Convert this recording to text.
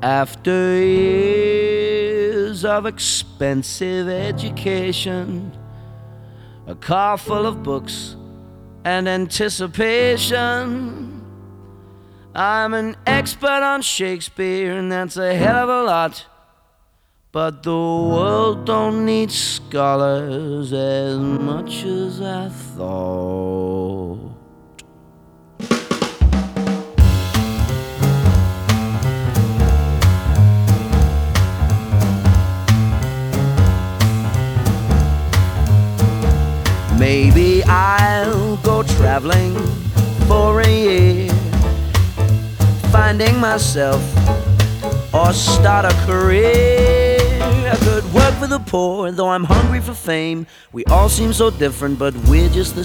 After years of expensive education, a car full of books and anticipation, I'm an expert on Shakespeare, and that's a hell of a lot. But the world don't need scholars as much as I thought. Maybe I'll go traveling for a year, finding myself or start a career. I could work for the poor, though I'm hungry for fame. We all seem so different, but we're just the